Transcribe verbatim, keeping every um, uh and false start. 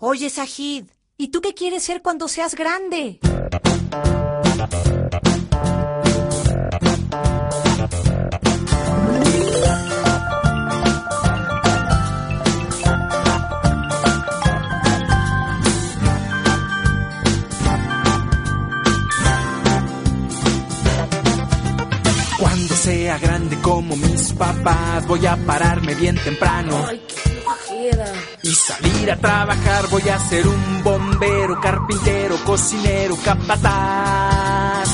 Oye, Sajid, ¿y tú qué quieres ser cuando seas grande? Cuando sea grande como mis papás, voy a pararme bien temprano. Ay, qué flojera. Y salir a trabajar, voy a ser un bombero, carpintero, cocinero, capataz.